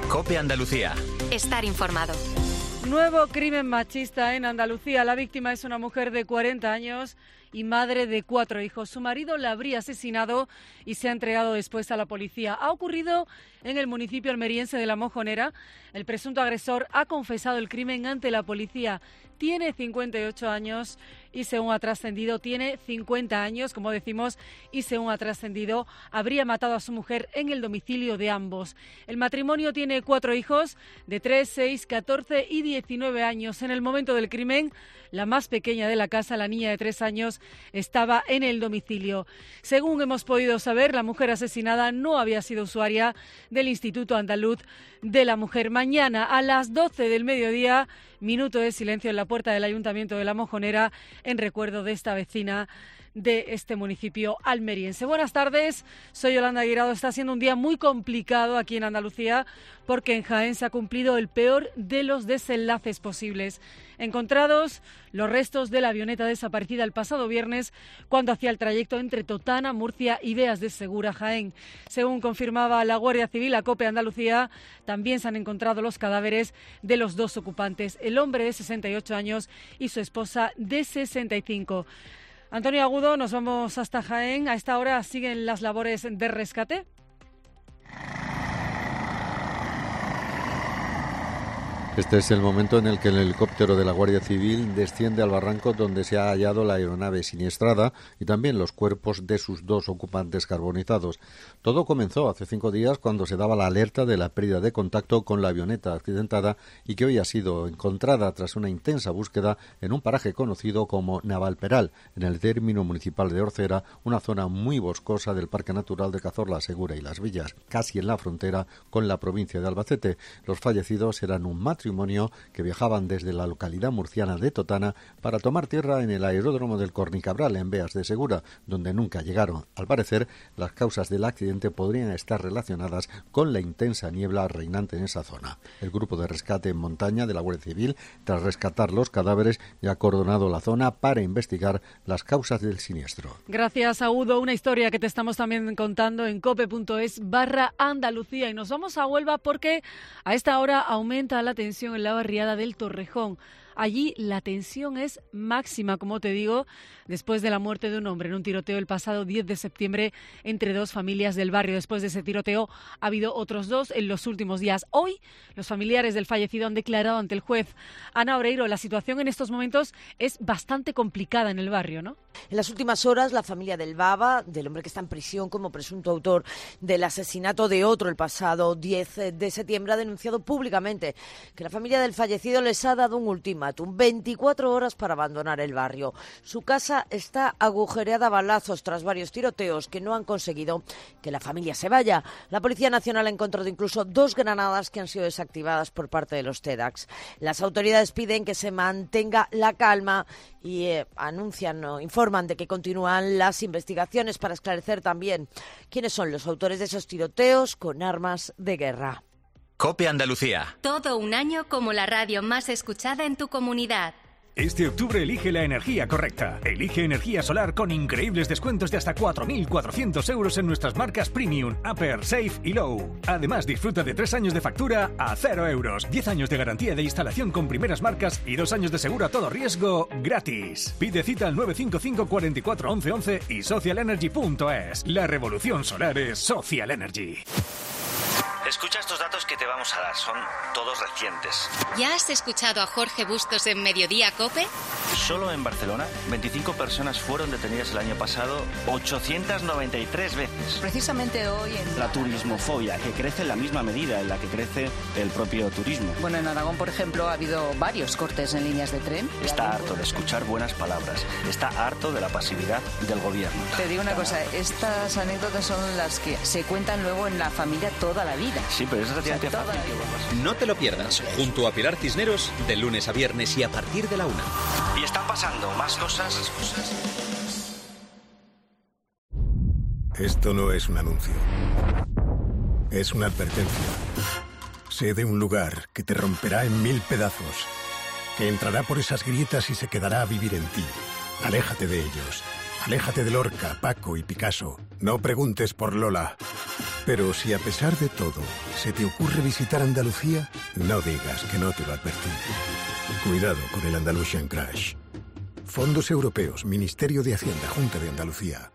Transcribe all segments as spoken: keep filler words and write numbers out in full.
COPE Andalucía. Estar informado. Nuevo crimen machista en Andalucía. La víctima es una mujer de cuarenta años y madre de cuatro hijos. Su marido la habría asesinado y se ha entregado después a la policía. Ha ocurrido en el municipio almeriense de La Mojonera. El presunto agresor ha confesado el crimen ante la policía. Tiene cincuenta y ocho años y según ha trascendido, tiene cincuenta años, como decimos, y según ha trascendido, habría matado a su mujer en el domicilio de ambos. El matrimonio tiene cuatro hijos de tres, seis, catorce y diecinueve años. En el momento del crimen, la más pequeña de la casa, la niña de tres años, estaba en el domicilio. Según hemos podido saber, la mujer asesinada no había sido usuaria del Instituto Andaluz de la Mujer. Mañana a las doce del mediodía, minuto de silencio en la puerta del Ayuntamiento de La Mojonera en recuerdo de esta vecina de este municipio almeriense. Buenas tardes, soy Yolanda Guirado. Está siendo un día muy complicado aquí en Andalucía porque en Jaén se ha cumplido el peor de los desenlaces posibles. Encontrados los restos de la avioneta desaparecida el pasado viernes cuando hacía el trayecto entre Totana, Murcia y Beas de Segura, Jaén. Según confirmaba la Guardia Civil a COPE Andalucía, también se han encontrado los cadáveres de los dos ocupantes, el hombre de sesenta y ocho años y su esposa de sesenta y cinco. Antonio Agudo, nos vamos hasta Jaén. A esta hora siguen las labores de rescate. Este es el momento en el que el helicóptero de la Guardia Civil desciende al barranco donde se ha hallado la aeronave siniestrada y también los cuerpos de sus dos ocupantes carbonizados. Todo comenzó hace cinco días cuando se daba la alerta de la pérdida de contacto con la avioneta accidentada y que hoy ha sido encontrada tras una intensa búsqueda en un paraje conocido como Navalperal, en el término municipal de Orcera, una zona muy boscosa del Parque Natural de Cazorla Segura y Las Villas, casi en la frontera con la provincia de Albacete. Los fallecidos eran un matrimonio que viajaban desde la localidad murciana de Totana para tomar tierra en el aeródromo del Cornicabral en Beas de Segura, donde nunca llegaron. Al parecer, las causas del accidente podrían estar relacionadas con la intensa niebla reinante en esa zona. El grupo de rescate en montaña de la Guardia Civil, tras rescatar los cadáveres, ya ha acordonado la zona para investigar las causas del siniestro. Gracias, Agudo. Una historia que te estamos también contando en cope.es barra Andalucía. Y nos vamos a Huelva porque a esta hora aumenta la tensión en la barriada del Torrejón. Allí la tensión es máxima, como te digo, después de la muerte de un hombre en un tiroteo el pasado diez de septiembre entre dos familias del barrio. Después de ese tiroteo ha habido otros dos en los últimos días. Hoy los familiares del fallecido han declarado ante el juez. Ana Obreiro, la situación en estos momentos es bastante complicada en el barrio, ¿no? En las últimas horas, la familia del Baba, del hombre que está en prisión como presunto autor del asesinato de otro el pasado diez de septiembre, ha denunciado públicamente que la familia del fallecido les ha dado un ultimátum. veinticuatro horas para abandonar el barrio. Su casa está agujereada a balazos tras varios tiroteos que no han conseguido que la familia se vaya. La Policía Nacional ha encontrado incluso dos granadas que han sido desactivadas por parte de los TEDx. Las autoridades piden que se mantenga la calma y eh, anuncian o informan de que continúan las investigaciones para esclarecer también quiénes son los autores de esos tiroteos con armas de guerra. COPE Andalucía. Todo un año como la radio más escuchada en tu comunidad. Este octubre elige la energía correcta. Elige energía solar con increíbles descuentos de hasta cuatro mil cuatrocientos euros en nuestras marcas Premium, Upper, Safe y Low. Además, disfruta de tres años de factura a cero euros, diez años de garantía de instalación con primeras marcas y dos años de seguro a todo riesgo gratis. Pide cita al nueve cinco cinco, cuatro cuatro, once once y social energy punto es. La revolución solar es Social Energy. Escucha estos datos que te vamos a dar, son todos recientes. ¿Ya has escuchado a Jorge Bustos en Mediodía COPE? Solo en Barcelona, veinticinco personas fueron detenidas el año pasado, ochocientas noventa y tres veces. Precisamente hoy en... La turismofobia, que crece en la misma medida en la que crece el propio turismo. Bueno, en Aragón, por ejemplo, ha habido varios cortes en líneas de tren. Está harto de escuchar buenas palabras, está harto de la pasividad del gobierno. Te digo una cosa, estas anécdotas son las que se cuentan luego en la familia toda la vida. Sí, pero es relativamente fácil. No te lo pierdas, junto a Pilar Cisneros, de lunes a viernes y a partir de la una. Y están pasando más cosas. Esto no es un anuncio. Es una advertencia. Sé de un lugar que te romperá en mil pedazos, que entrará por esas grietas y se quedará a vivir en ti. Aléjate de ellos. Aléjate de Lorca, Paco y Picasso. No preguntes por Lola. Pero si a pesar de todo se te ocurre visitar Andalucía, no digas que no te lo advertí. Cuidado con el Andalusian Crash. Fondos Europeos, Ministerio de Hacienda, Junta de Andalucía.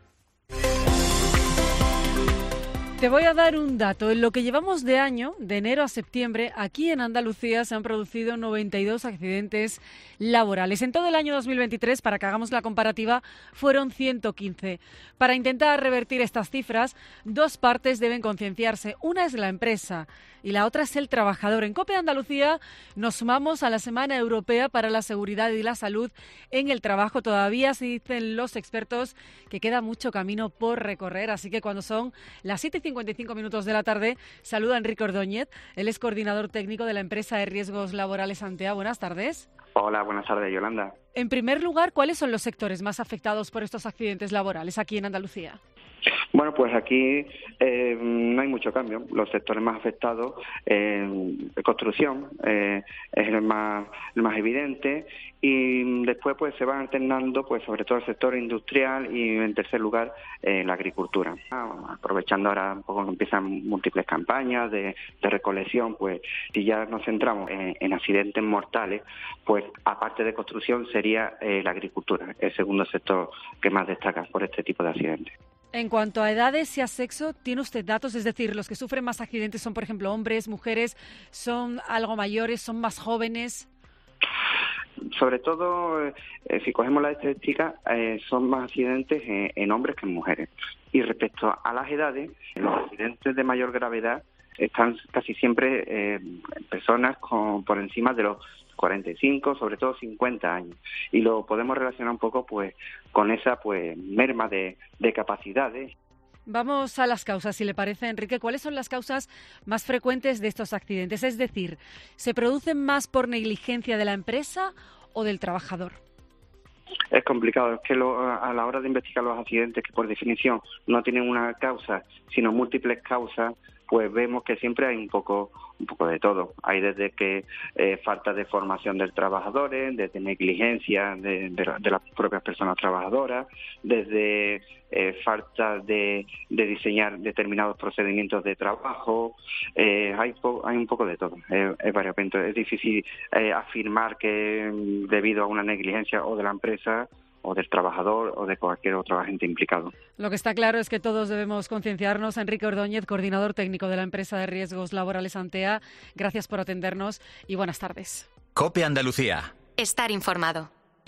Te voy a dar un dato. En lo que llevamos de año, de enero a septiembre, aquí en Andalucía se han producido noventa y dos accidentes laborales. En todo el año dos mil veintitrés, para que hagamos la comparativa, fueron ciento quince. Para intentar revertir estas cifras, dos partes deben concienciarse. Una es la empresa y la otra es el trabajador. En COPE Andalucía nos sumamos a la Semana Europea para la Seguridad y la Salud en el Trabajo. Todavía se dicen los expertos que queda mucho camino por recorrer, así que cuando son las siete y cincuenta y cinco minutos de la tarde, saluda a Enrique Ordóñez. Él es coordinador técnico de la empresa de riesgos laborales Antea. Buenas tardes. Hola, buenas tardes, Yolanda. En primer lugar, ¿cuáles son los sectores más afectados por estos accidentes laborales aquí en Andalucía? Bueno, pues aquí eh, no hay mucho cambio. Los sectores más afectados, eh, construcción eh, es el más, el más evidente, y después pues se van alternando pues sobre todo el sector industrial y en tercer lugar eh, la agricultura. Aprovechando ahora un poco que empiezan múltiples campañas de, de recolección, pues si ya nos centramos en, en accidentes mortales, pues aparte de construcción sería eh, la agricultura, el segundo sector que más destaca por este tipo de accidentes. En cuanto a edades y a sexo, ¿tiene usted datos? Es decir, los que sufren más accidentes son, por ejemplo, hombres, mujeres, son algo mayores, son más jóvenes. Sobre todo, eh, si cogemos la estadística, eh, son más accidentes en, en hombres que en mujeres. Y respecto a las edades, los accidentes de mayor gravedad están casi siempre eh, personas con, por encima de los cuarenta y cinco, sobre todo cincuenta años. Y lo podemos relacionar un poco pues con esa pues merma de, de capacidades. Vamos a las causas, si le parece, Enrique. ¿Cuáles son las causas más frecuentes de estos accidentes? Es decir, ¿se producen más por negligencia de la empresa o del trabajador? Es complicado, es que lo, a la hora de investigar los accidentes, que por definición no tienen una causa, sino múltiples causas, pues vemos que siempre hay un poco un poco de todo. Hay desde que eh, falta de formación del trabajador, desde negligencia de, de, de las propias personas trabajadoras, desde eh, falta de, de diseñar determinados procedimientos de trabajo. Eh, hay, po, hay un poco de todo, eh, es variopinto. Es difícil eh, afirmar que debido a una negligencia o de la empresa o del trabajador o de cualquier otro agente implicado. Lo que está claro es que todos debemos concienciarnos. Enrique Ordóñez, coordinador técnico de la empresa de riesgos laborales Antea, gracias por atendernos y buenas tardes. COPE Andalucía. Estar informado.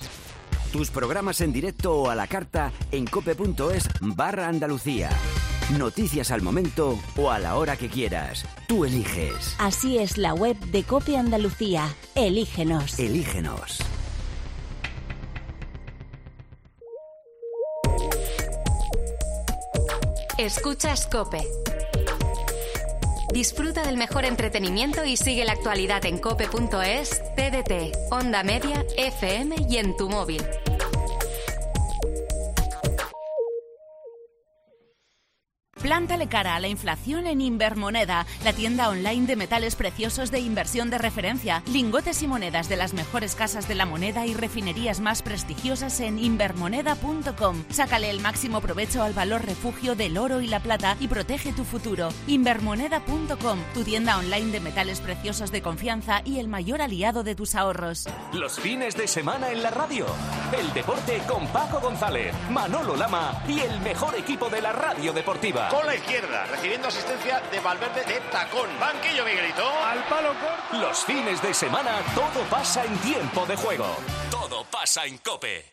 Tus programas en directo o a la carta en cope.es barra Andalucía. Noticias al momento o a la hora que quieras. Tú eliges. Así es la web de COPE Andalucía. Elígenos. Elígenos. Escuchas COPE. Disfruta del mejor entretenimiento y sigue la actualidad en cope.es, T D T, Onda Media, F M y en tu móvil. Plántale cara a la inflación en Invermoneda, la tienda online de metales preciosos de inversión de referencia. Lingotes y monedas de las mejores casas de la moneda y refinerías más prestigiosas en invermoneda punto com. Sácale el máximo provecho al valor refugio del oro y la plata y protege tu futuro. Invermoneda punto com, tu tienda online de metales preciosos de confianza y el mayor aliado de tus ahorros. Los fines de semana en la radio. El deporte con Paco González, Manolo Lama y el mejor equipo de la radio deportiva. Con la izquierda, recibiendo asistencia de Valverde de tacón. Banquillo, Miguelito. Al palo corto. Los fines de semana todo pasa en tiempo de juego. Todo pasa en COPE.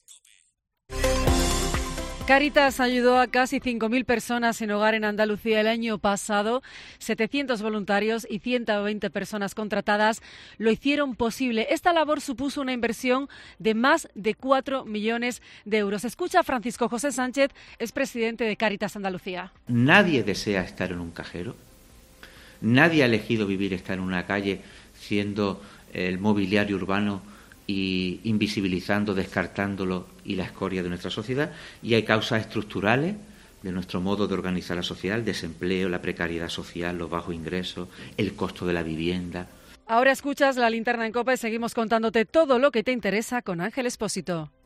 Cáritas ayudó a casi cinco mil personas en hogar en Andalucía el año pasado. setecientos voluntarios y ciento veinte personas contratadas lo hicieron posible. Esta labor supuso una inversión de más de cuatro millones de euros. Escucha a Francisco José Sánchez, es presidente de Cáritas Andalucía. Nadie desea estar en un cajero. Nadie ha elegido vivir, estar en una calle, siendo el mobiliario urbano y invisibilizando, descartándolo y la escoria de nuestra sociedad. Y hay causas estructurales de nuestro modo de organizar la sociedad, el desempleo, la precariedad social, los bajos ingresos, el costo de la vivienda. Ahora escuchas la linterna en COPE. Seguimos contándote todo lo que te interesa con Ángel Expósito.